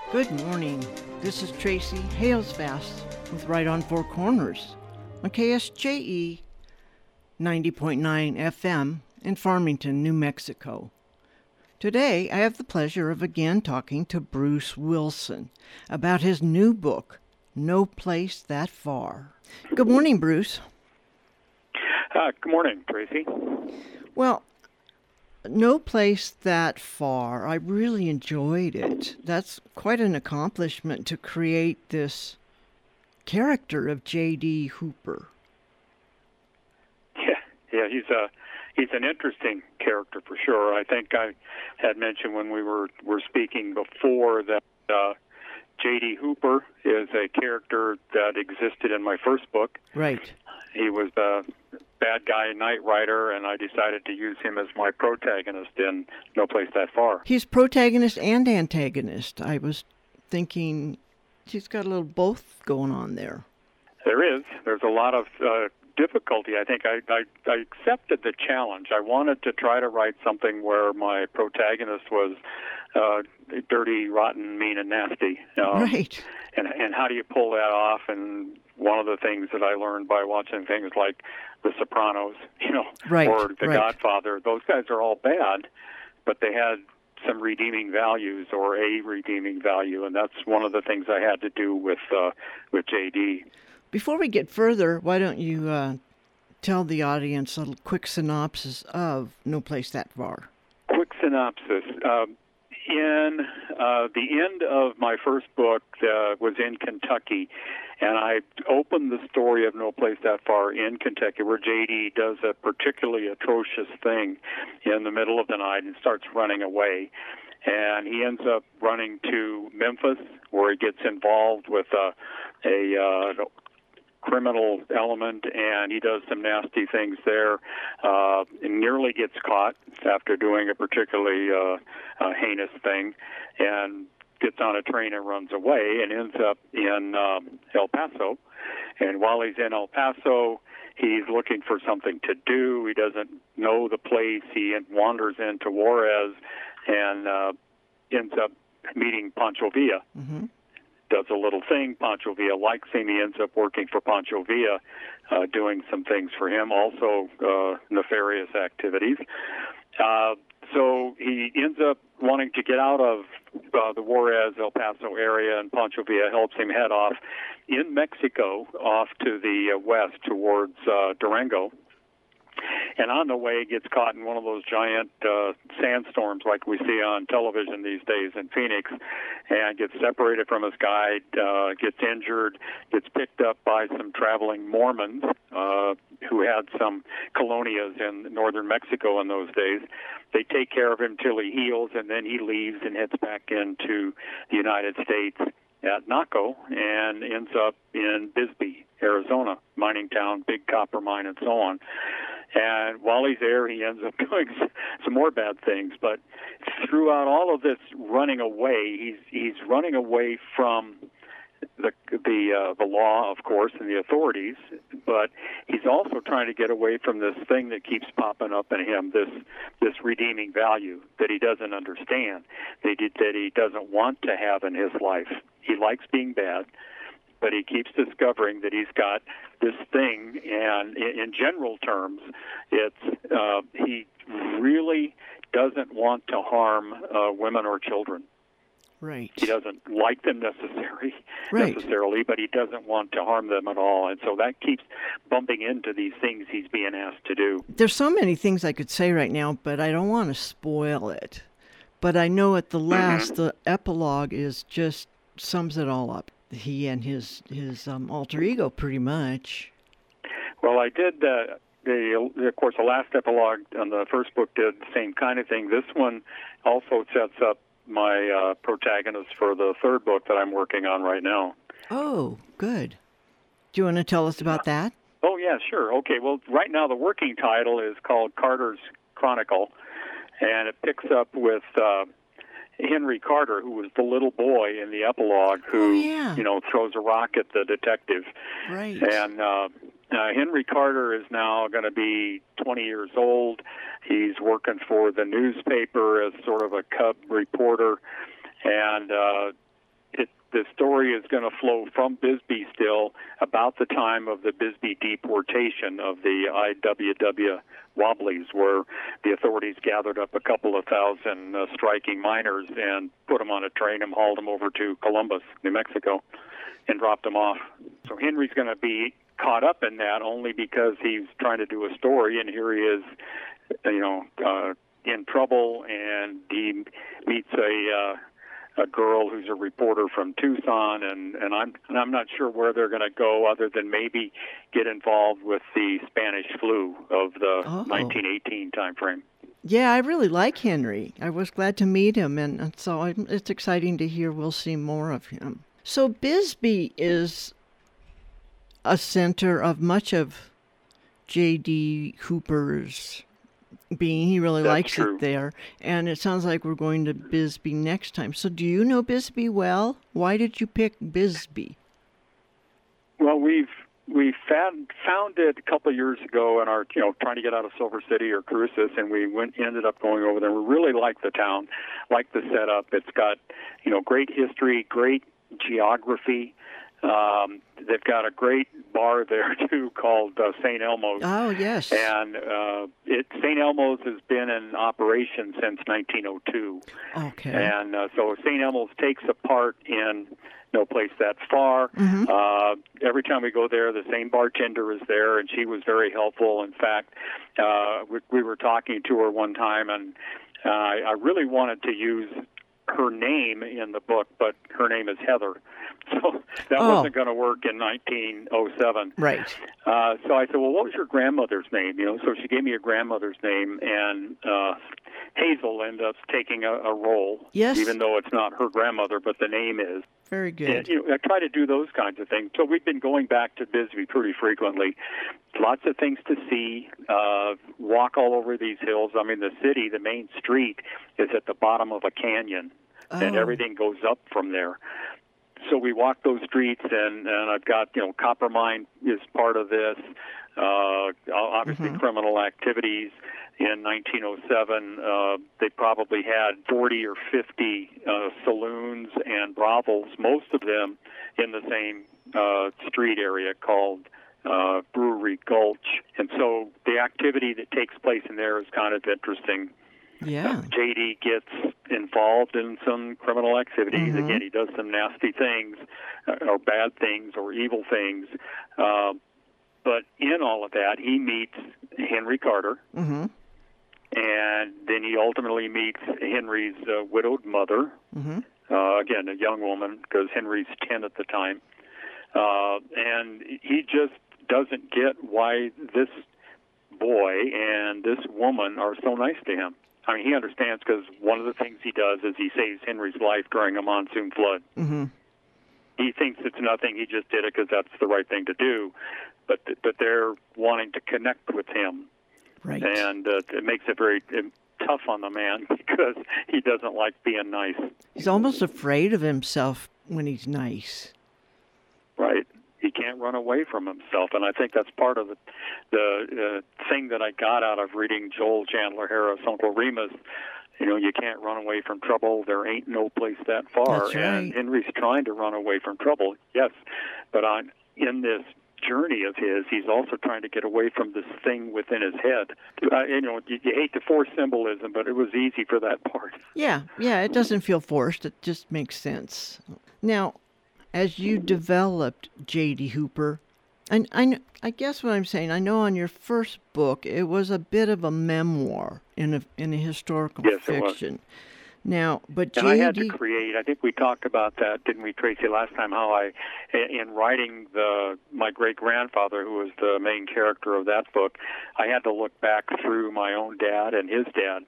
Good morning. This is Tracy Halesfast with Right on Four Corners on KSJE 90.9 FM in Farmington, New Mexico. Today, I have the pleasure of again talking to Bruce Wilson about his new book, No Place That Far. Good morning, Bruce. Good morning, Tracy. Well, No Place That Far, I really enjoyed it. That's quite an accomplishment to create this character of J.D. Hooper. Yeah, he's an interesting character for sure. I think I had mentioned when we were speaking before that J.D. Hooper is a character that existed in my first book. Right. He was a bad guy Knight Rider, and I decided to use him as my protagonist in No Place That Far. He's protagonist and antagonist. I was thinking he's got a little both going on there. There's a lot of difficulty. I think I accepted the challenge. I wanted to try to write something where my protagonist was dirty, rotten, mean, and nasty. Right. And how do you pull that off? And one of the things that I learned by watching things like The Sopranos, right, or The right. Godfather, those guys are all bad, but they had some redeeming values or a redeeming value, and that's one of the things I had to do with J.D. Before we get further, why don't you tell the audience a quick synopsis of No Place That Far? Quick synopsis. In the end of my first book was in Kentucky, and I opened the story of No Place That Far in Kentucky, where J.D. does a particularly atrocious thing in the middle of the night and starts running away. And he ends up running to Memphis, where he gets involved with a criminal element, and he does some nasty things there. And nearly gets caught after doing a particularly heinous thing, and gets on a train and runs away, and ends up in El Paso. And while he's in El Paso, he's looking for something to do. He doesn't know the place. He wanders into Juarez and ends up meeting Pancho Villa. Mm-hmm. Does a little thing. Pancho Villa likes him. He ends up working for Pancho Villa, doing some things for him, also nefarious activities. So he ends up wanting to get out of the Juarez, El Paso area, and Pancho Villa helps him head off in Mexico, off to the west towards Durango. And on the way, gets caught in one of those giant sandstorms like we see on television these days in Phoenix, and gets separated from his guide, gets injured, gets picked up by some traveling Mormons who had some colonias in northern Mexico in those days. They take care of him till he heals, and then he leaves and heads back into the United States at Naco and ends up in Bisbee, Arizona, mining town, big copper mine, and so on. And while he's there, he ends up doing some more bad things. But throughout all of this running away, he's running away from the law, of course, and the authorities. But he's also trying to get away from this thing that keeps popping up in him, this redeeming value that he doesn't understand, that he doesn't want to have in his life. He likes being bad, but he keeps discovering that he's got this thing, and in general terms, it's he really doesn't want to harm women or children. Right. He doesn't like them necessarily, but he doesn't want to harm them at all, and so that keeps bumping into these things he's being asked to do. There's so many things I could say right now, but I don't want to spoil it. But I know at the last, the epilogue just sums it all up. He and his alter ego, pretty much. Well, I did. Of course, the last epilogue on the first book did the same kind of thing. This one also sets up my protagonist for the third book that I'm working on right now. Oh, good. Do you want to tell us about that? Oh, yeah, sure. Okay, well, right now the working title is called Carter's Chronicle, and it picks up with Henry Carter, who was the little boy in the epilogue who, throws a rock at the detective. Right. And Henry Carter is now going to be 20 years old. He's working for the newspaper as sort of a cub reporter, and the story is going to flow from Bisbee still about the time of the Bisbee deportation of the IWW Wobblies, where the authorities gathered up a couple of thousand striking miners and put them on a train and hauled them over to Columbus, New Mexico, and dropped them off. So Henry's going to be caught up in that only because he's trying to do a story, and here he is, in trouble, and he meets a girl who's a reporter from Tucson, and I'm not sure where they're going to go other than maybe get involved with the Spanish flu of the 1918 time frame. Yeah, I really like Henry. I was glad to meet him, and so it's exciting to hear we'll see more of him. So Bisbee is a center of much of J.D. Hooper's being. He really likes it there, and it sounds like we're going to Bisbee next time. So do you know Bisbee well? Why did you pick Bisbee? Well, we found it a couple of years ago in our trying to get out of Silver City or Cruces, and we ended up going over there. We really like the town, like the setup. It's got great history, great geography. They've got a great bar there too called St. Elmo's. Oh yes, and St. Elmo's has been in operation since 1902. Okay, and so St. Elmo's takes a part in no place that far. Mm-hmm. Every time we go there, the same bartender is there, and she was very helpful. In fact, we were talking to her one time, and I really wanted to use her name in the book, but her name is Heather. So that wasn't going to work in 1907. Right. So I said, well, what was your grandmother's name? So she gave me a grandmother's name, and Hazel ended up taking a role. Yes. Even though it's not her grandmother, but the name is. Very good. And, I try to do those kinds of things. So we've been going back to Bisbee pretty frequently. Lots of things to see. Walk all over these hills. I mean, the city, the main street, is at the bottom of a canyon, and everything goes up from there. So we walk those streets, and I've got, copper mine is part of this. Obviously, criminal activities. In 1907, they probably had 40 or 50 saloons and brothels, most of them in the same street area called Brewery Gulch. And so the activity that takes place in there is kind of interesting. Yeah. J.D. gets involved in some criminal activities. Again, he does some nasty things or bad things or evil things. But in all of that, he meets Henry Carter. Mm-hmm. And then he ultimately meets Henry's widowed mother, again, a young woman, because Henry's 10 at the time. And he just doesn't get why this boy and this woman are so nice to him. I mean, he understands because one of the things he does is he saves Henry's life during a monsoon flood. Mm-hmm. He thinks it's nothing. He just did it because that's the right thing to do. But they're wanting to connect with him. Right. And it makes it very tough on the man because he doesn't like being nice. He's almost afraid of himself when he's nice. Right. He can't run away from himself. And I think that's part of the thing that I got out of reading Joel Chandler Harris, Uncle Remus. You can't run away from trouble. There ain't no place that far. That's right. And Henry's trying to run away from trouble, yes. But in this journey of his, he's also trying to get away from this thing within his head. You hate to force symbolism, but it was easy for that part. Yeah, it doesn't feel forced. It just makes sense. Now, as you developed J.D. Hooper, and I guess what I'm saying, I know on your first book, it was a bit of a memoir in a historical fiction. It was. Now, but and I had to create, I think we talked about that, didn't we, Tracy, last time, how in writing my great-grandfather, who was the main character of that book, I had to look back through my own dad and his dad,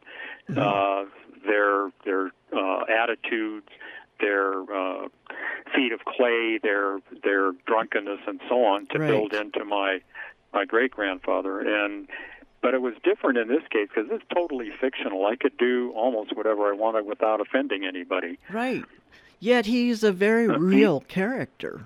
their attitudes, their feet of clay, their drunkenness, and so on, to build into my great-grandfather. But it was different in this case because it's totally fictional. I could do almost whatever I wanted without offending anybody. Right. Yet he's a very real character.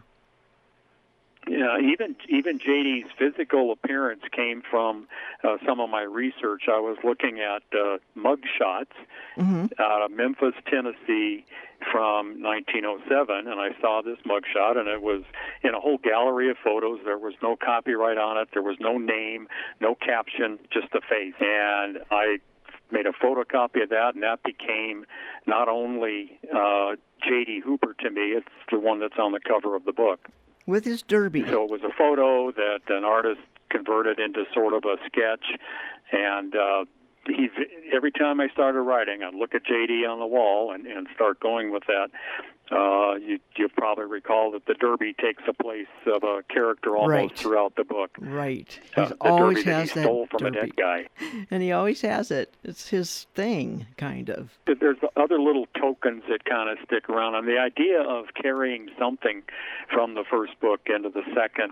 Yeah, even J.D.'s physical appearance came from some of my research. I was looking at mug shots out of Memphis, Tennessee, from 1907, and I saw this mugshot, and it was in a whole gallery of photos. There was no copyright on it. There was no name, no caption, just a face. And I made a photocopy of that, and that became not only J.D. Hooper to me, it's the one that's on the cover of the book. With his derby. So it was a photo that an artist converted into sort of a sketch, and every time I started writing, I'd look at J.D. on the wall and start going with that. You'll probably recall that the Derby takes the place of a character almost throughout the book. Right. He always Derby has that he stole that from Derby. a dead guy. And he always has it. It's his thing, kind of. There's other little tokens that kind of stick around. And the idea of carrying something from the first book into the second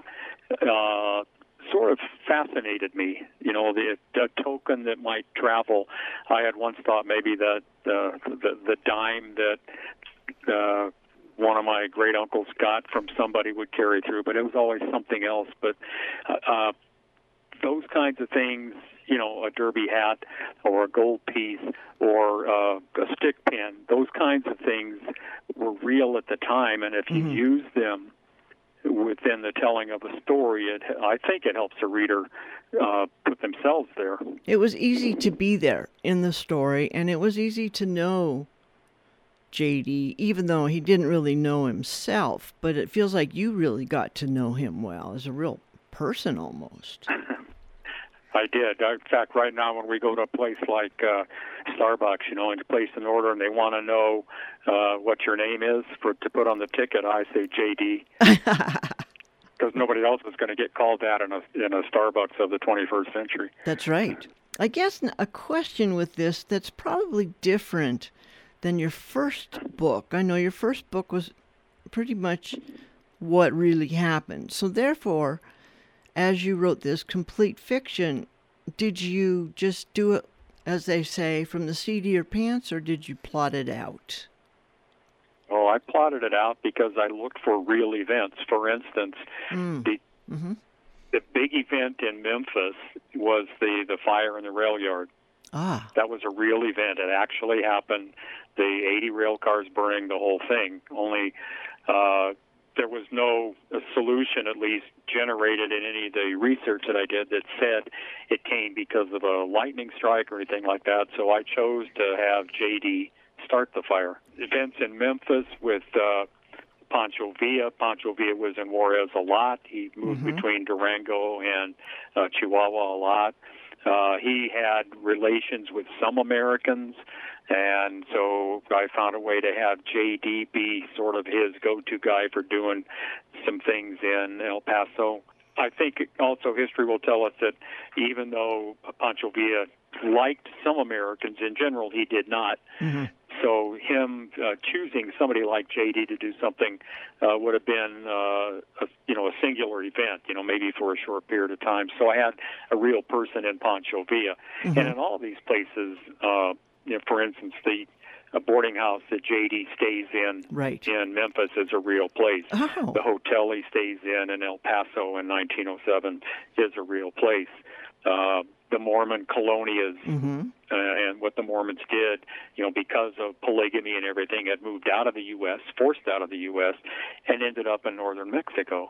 sort of fascinated me. The token that might travel. I had once thought maybe that the dime that one of my great uncles got from somebody would carry through, but it was always something else. But those kinds of things, a derby hat or a gold piece or a stick pin, those kinds of things were real at the time, and if you use them within the telling of a story, I think it helps a reader put themselves there. It was easy to be there in the story, and it was easy to know J.D., even though he didn't really know himself, but it feels like you really got to know him well, as a real person almost. I did. In fact, right now when we go to a place like Starbucks, and place an order and they want to know what your name is to put on the ticket, I say J.D. Because nobody else is going to get called that in a Starbucks of the 21st century. That's right. I guess a question with this that's probably different than your first book. I know your first book was pretty much what really happened. So therefore, as you wrote this complete fiction, did you just do it, as they say, from the seat of your pants, or did you plot it out? Oh, I plotted it out because I looked for real events. For instance, the big event in Memphis was the fire in the rail yard. Ah. That was a real event. It actually happened. The 80 rail cars burning, the whole thing. Only there was no solution, at least, generated in any of the research that I did that said it came because of a lightning strike or anything like that. So I chose to have J.D. start the fire. Events in Memphis with Pancho Villa. Pancho Villa was in Juarez a lot. He moved between Durango and Chihuahua a lot. He had relations with some Americans, and so I found a way to have J.D. be sort of his go-to guy for doing some things in El Paso. I think also history will tell us that even though Pancho Villa liked some Americans, in general he did not. So him choosing somebody like J.D. to do something would have been a singular event, maybe for a short period of time. So I had a real person in Pancho Villa. And in all of these places, for instance, the boarding house that J.D. stays in Memphis is a real place. Oh. The hotel he stays in El Paso in 1907 is a real place. The Mormon colonias and what the Mormons did, because of polygamy and everything, had moved out of the U.S., forced out of the U.S., and ended up in northern Mexico.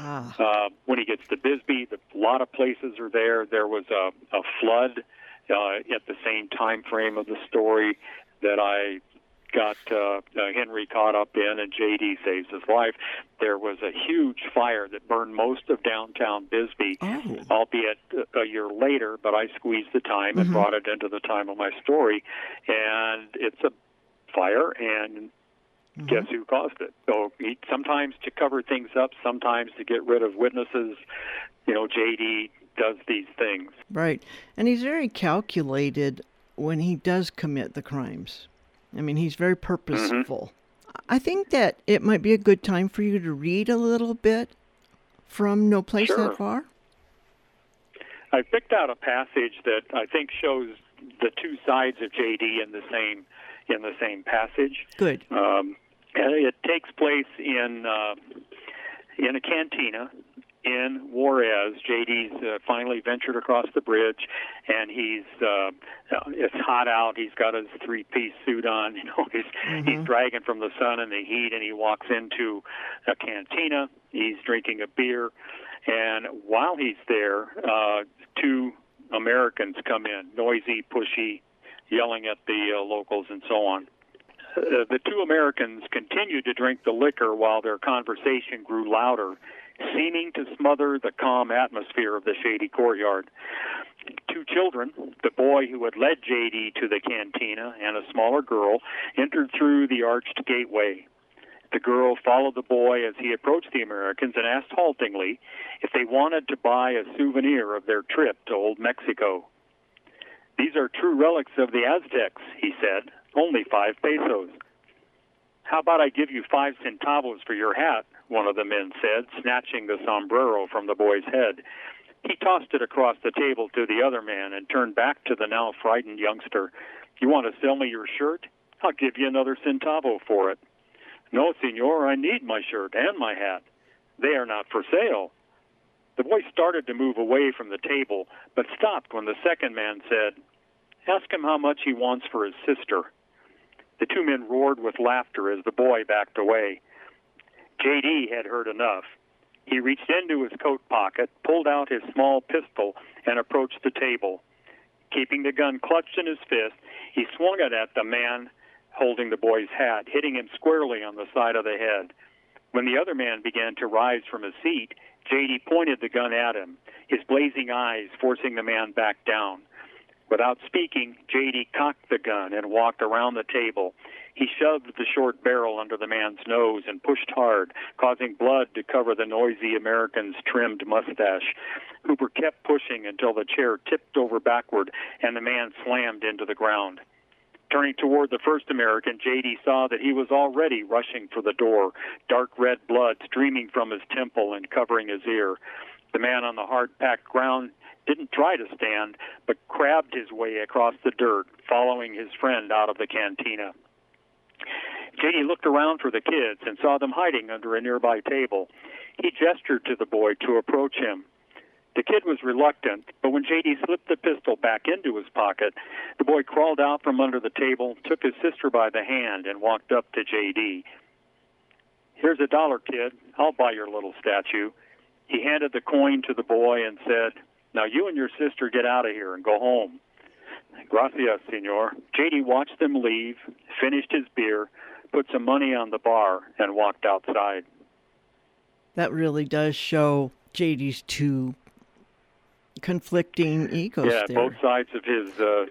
When he gets to Bisbee, a lot of places are there. There was a flood at the same time frame of the story that I got Henry caught up in, and J.D. saves his life. There was a huge fire that burned most of downtown Bisbee, albeit a year later, but I squeezed the time and brought it into the time of my story. And it's a fire, and guess who caused it? So sometimes to cover things up, sometimes to get rid of witnesses, J.D. does these things. Right. And he's very calculated when he does commit the crimes. I mean, he's very purposeful. I think that it might be a good time for you to read a little bit from No Place That Far. I picked out a passage that I think shows the two sides of J.D. in the same passage. Good. And it takes place in a cantina in Juarez. JD's finally ventured across the bridge, and it's hot out. He's got his three-piece suit on. He's dragging from the sun and the heat, and he walks into a cantina. He's drinking a beer, and while he's there, two Americans come in, noisy, pushy, yelling at the locals and so on. The two Americans continued to drink the liquor while their conversation grew louder, seeming to smother the calm atmosphere of the shady courtyard. Two children, the boy who had led J.D. to the cantina and a smaller girl, entered through the arched gateway. The girl followed the boy as he approached the Americans and asked haltingly if they wanted to buy a souvenir of their trip to Old Mexico. "These are true relics of the Aztecs," he said. "Only 5 pesos. "How about I give you 5 centavos for your hat?" one of the men said, snatching the sombrero from the boy's head. He tossed it across the table to the other man and turned back to the now frightened youngster. "You want to sell me your shirt? I'll give you another centavo for it." "No, senor, I need my shirt and my hat. They are not for sale." The boy started to move away from the table, but stopped when the second man said, "Ask him how much he wants for his sister." The two men roared with laughter as the boy backed away. J.D. had heard enough. He reached into his coat pocket, pulled out his small pistol, and approached the table. Keeping the gun clutched in his fist, he swung it at the man holding the boy's hat, hitting him squarely on the side of the head. When the other man began to rise from his seat, J.D. pointed the gun at him, his blazing eyes forcing the man back down. Without speaking, J.D. cocked the gun and walked around the table. He shoved the short barrel under the man's nose and pushed hard, causing blood to cover the noisy American's trimmed mustache. Hooper kept pushing until the chair tipped over backward and the man slammed into the ground. Turning toward the first American, J.D. saw that he was already rushing for the door, dark red blood streaming from his temple and covering his ear. The man on the hard-packed ground didn't try to stand, but crabbed his way across the dirt, following his friend out of the cantina. J.D. looked around for the kids and saw them hiding under a nearby table. He gestured to the boy to approach him. The kid was reluctant, but when J.D. slipped the pistol back into his pocket, the boy crawled out from under the table, took his sister by the hand, and walked up to J.D. "Here's $1, kid. I'll buy your little statue." He handed the coin to the boy and said, "Now you and your sister get out of here and go home." "Gracias, senor." J.D. watched them leave, finished his beer, put some money on the bar, and walked outside. That really does show J.D.'s two conflicting egos there. Both sides of his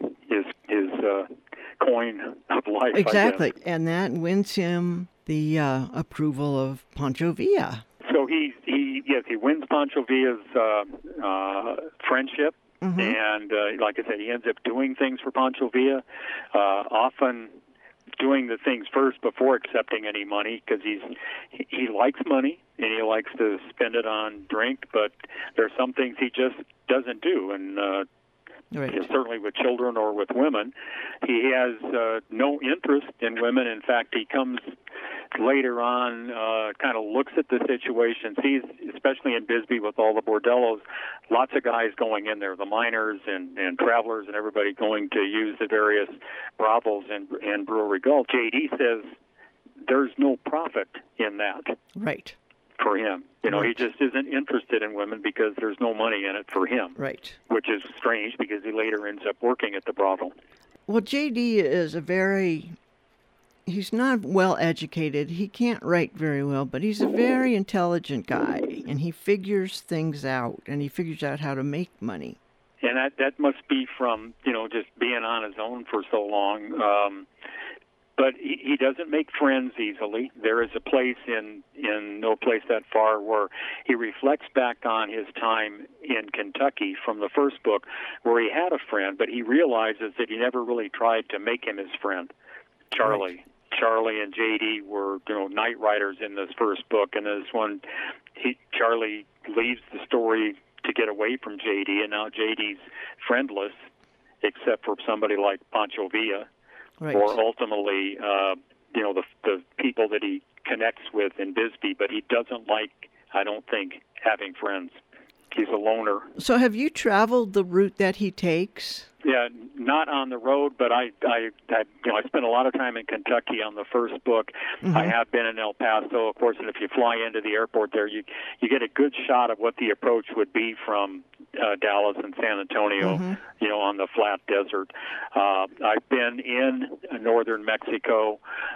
coin of life. Exactly, and that wins him the approval of Pancho Villa. So he wins Pancho Villa's friendship, and like I said, he ends up doing things for Pancho Villa, often doing the things first before accepting any money, because he likes money and he likes to spend it on drink, but there's some things he just doesn't do, and certainly with children or with women. He has no interest in women. In fact, he comes later on, kind of looks at the situation, sees, especially in Bisbee with all the bordellos, lots of guys going in there, the miners and travelers and everybody going to use the various brothels and Brewery Gulch. J.D. says there's no profit in that. Right. For him. He just isn't interested in women because there's no money in it for him. Right. Which is strange because he later ends up working at the brothel. Well, J.D. is he's not well educated. He can't write very well, but he's a very intelligent guy, and he figures things out, and he figures out how to make money. And that must be from, just being on his own for so long. But he doesn't make friends easily. There is a place in No Place That Far where he reflects back on his time in Kentucky from the first book, where he had a friend, but he realizes that he never really tried to make him his friend, Charlie. Right. Charlie and J.D. were, night riders in this first book, and this one, Charlie leaves the story to get away from J.D., and now J.D.'s friendless, except for somebody like Pancho Villa. Right. Or ultimately, the people that he connects with in Bisbee, but he doesn't like I don't think, having friends. He's a loner. So have you traveled the route that he takes? Yeah, not on the road, but I spent a lot of time in Kentucky on the first book. Mm-hmm. I have been in El Paso, of course, and if you fly into the airport there, you get a good shot of what the approach would be from Dallas and San Antonio, Mm-hmm. On the flat desert. I've been in northern Mexico.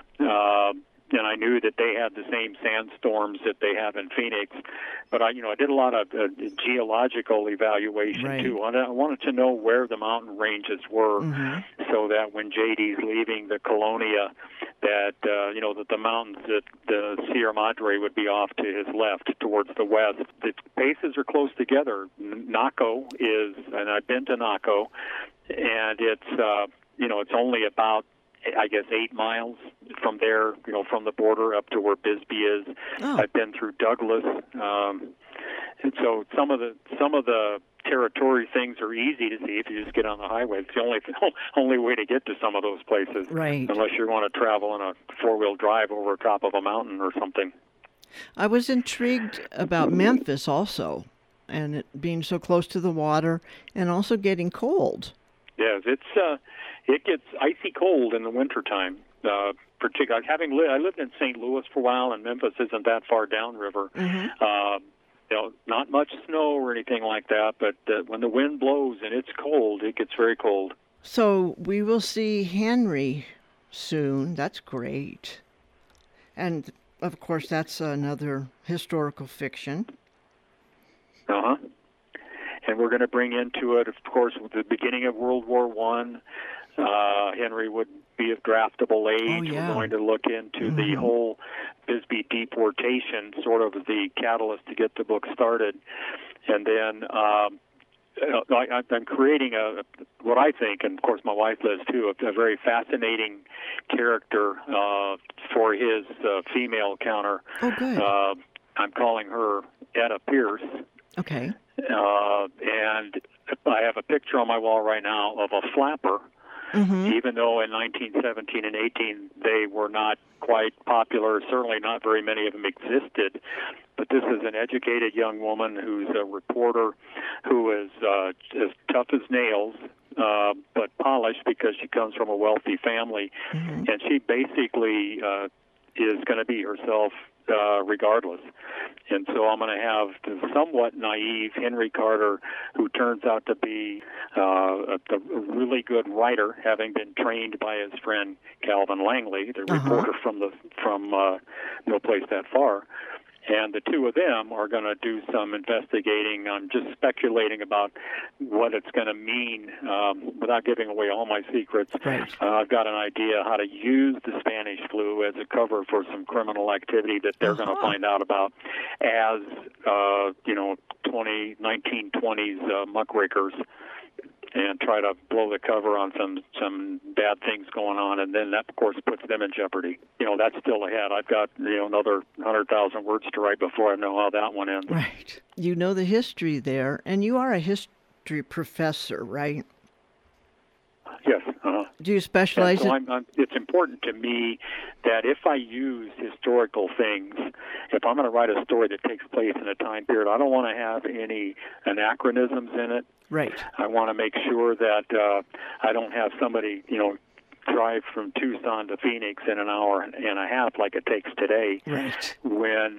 And I knew that they had the same sandstorms that they have in Phoenix, but I did a lot of geological evaluation right. too. I wanted to know where the mountain ranges were, so that when JD's leaving the Colonia, that that the mountains that the Sierra Madre would be off to his left, towards the west. The bases are close together. Naco is, and I've been to Naco, and it's it's only about, I guess, 8 miles from there, from the border up to where Bisbee is. Oh. I've been through Douglas, and so some of the territory things are easy to see if you just get on the highway. It's the only way to get to some of those places, right? Unless you want to travel in a 4-wheel drive over top of a mountain or something. I was intrigued about Memphis also, and it being so close to the water, and also getting cold. Yes, it gets icy cold in the wintertime. Particularly, I lived in St. Louis for a while, and Memphis isn't that far downriver. Mm-hmm. Not much snow or anything like that, but when the wind blows and it's cold, it gets very cold. So we will see Henry soon. That's great. And, of course, that's another historical fiction. Uh-huh. And we're going to bring into it, of course, with the beginning of World War I. Henry would be of draftable age. Oh, yeah. We're going to look into the whole Bisbee deportation, sort of the catalyst to get the book started. And then I'm creating what I think, and of course my wife does too, a very fascinating character for his female counter. Oh, good. I'm calling her Etta Pierce. Okay. And I have a picture on my wall right now of a flapper. Mm-hmm. Even though in 1917 and 18 they were not quite popular, certainly not very many of them existed. But this is an educated young woman who's a reporter who is as tough as nails, but polished because she comes from a wealthy family. Mm-hmm. And she basically is going to be herself regardless. And so I'm going to have the somewhat naive Henry Carter, who turns out to be a really good writer, having been trained by his friend Calvin Langley, the reporter from No Place That Far. And the two of them are going to do some investigating. I'm just speculating about what it's going to mean without giving away all my secrets. Right. I've got an idea how to use the Spanish flu as a cover for some criminal activity that they're going to find out about as, 1920s muckrakers, and try to blow the cover on some bad things going on, and then that, of course, puts them in jeopardy. That's still ahead. I've got, another 100,000 words to write before I know how that one ends. Right. You know the history there, and you are a history professor, right? Yes. Do you specialize in... it's important to me that if I use historical things, if I'm going to write a story that takes place in a time period, I don't want to have any anachronisms in it. Right. I want to make sure that I don't have somebody, drive from Tucson to Phoenix in an hour and a half like it takes today. Right. When,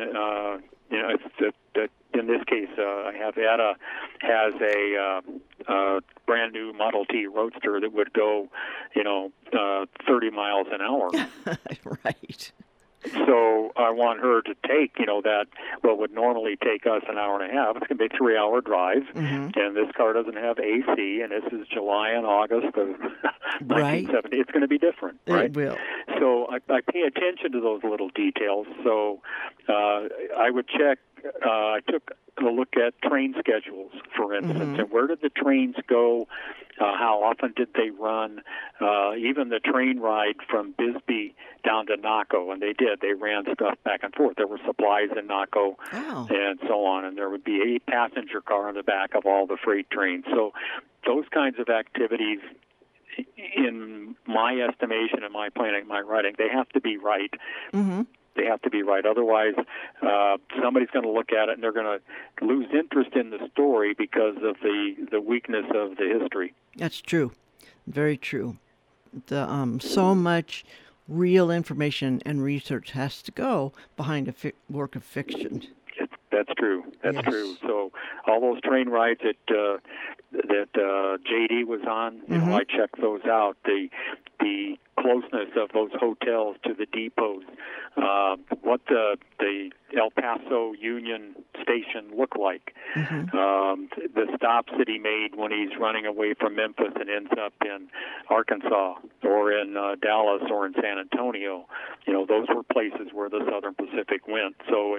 in this case, I have Etta has a brand new Model T Roadster that would go, 30 miles an hour. Right. So I want her to take, that what would normally take us an hour and a half. It's going to be a 3-hour drive, and this car doesn't have AC, and this is July and August of 1970. It's going to be different, right? It will. So I pay attention to those little details. So I would check. I took a look at train schedules, for instance, and where did the trains go? How often did they run? Even the train ride from Bisbee down to Naco, and they did. They ran stuff back and forth. There were supplies in Naco and so on, and there would be a passenger car in the back of all the freight trains. So those kinds of activities, in my estimation and my planning, my writing, they have to be right. They have to be right. Otherwise, somebody's going to look at it and they're going to lose interest in the story because of the weakness of the history. That's true. Very true. So much real information and research has to go behind a work of fiction. That's true. That's true. So all those train rides that JD was on, you know, I checked those out. The closeness of those hotels to the depots, what the El Paso Union Station looked like, the stops that he made when he's running away from Memphis and ends up in Arkansas or in Dallas or in San Antonio. You know, those were places where the Southern Pacific went. So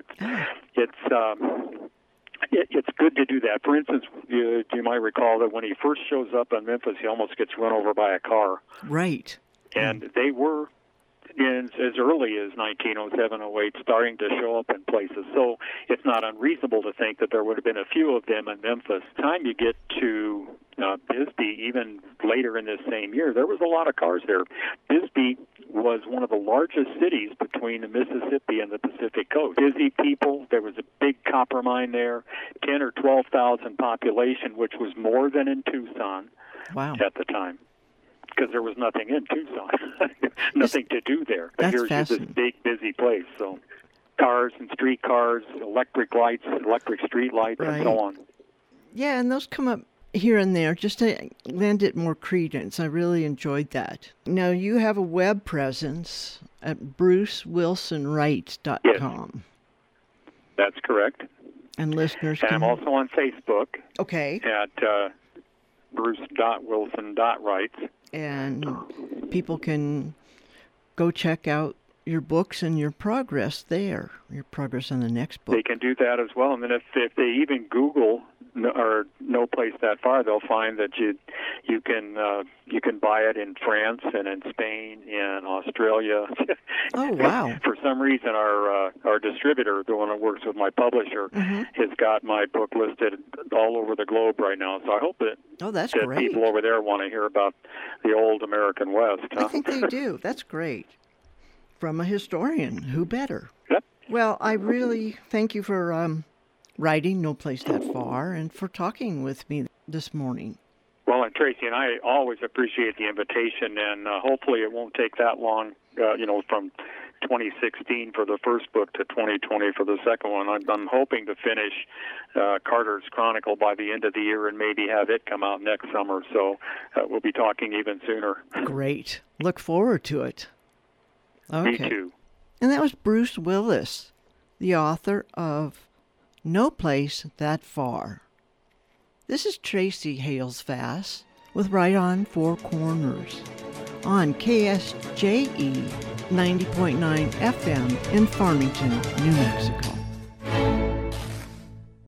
it's good to do that. For instance, you might recall that when he first shows up in Memphis, he almost gets run over by a car. Right. And they were, as early as 1907, 08, starting to show up in places. So it's not unreasonable to think that there would have been a few of them in Memphis. By the time you get to Bisbee, even later in this same year, there was a lot of cars there. Bisbee was one of the largest cities between the Mississippi and the Pacific coast. Busy people. There was a big copper mine there, 10 or 12,000 population, which was more than in Tucson at the time. Because there was nothing in Tucson, nothing to do there. But here's this big, busy place. So cars and streetcars, electric lights, electric street lights, and so on. Yeah, and those come up here and there just to lend it more credence. I really enjoyed that. Now, you have a web presence at brucewilsonwrites.com. Yes, that's correct. And listeners can... I'm also on Facebook. Okay. At bruce.wilson.writes. And people can go check out your books and your progress there, your progress on the next book. They can do that as well. And then if they even Google or No Place That Far, they'll find that you can buy it in France and in Spain, in Australia. Oh, wow. For some reason, our distributor, the one that works with my publisher, has got my book listed all over the globe right now. So I hope that, that's that great. people over there want to hear about the old American West. Huh? I think they do. That's great. From a historian. Who better? Yep. Well, I really thank you for writing No Place That Far and for talking with me this morning. Well, and Tracy and I always appreciate the invitation, and hopefully it won't take that long, from 2016 for the first book to 2020 for the second one. I'm hoping to finish Carter's Chronicle by the end of the year and maybe have it come out next summer, so we'll be talking even sooner. Great. Look forward to it. Okay. Me too. And that was Bruce Willis, the author of No Place That Far. This is Tracy Halesfast with Right on Four Corners on KSJE 90.9 FM in Farmington, New Mexico.